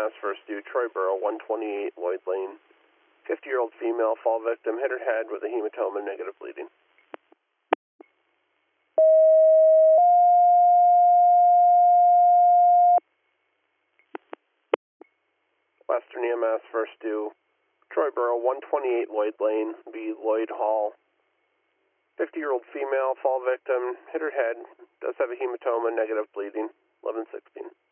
EMS first due, Troyboro, 128 Lloyd Lane. 50-year-old female, fall victim, hit her head with a hematoma, negative bleeding. Western EMS first due, Troyboro, 128 Lloyd Lane, B. Lloyd Hall. 50-year-old female, fall victim, hit her head, does have a hematoma, negative bleeding, 1116.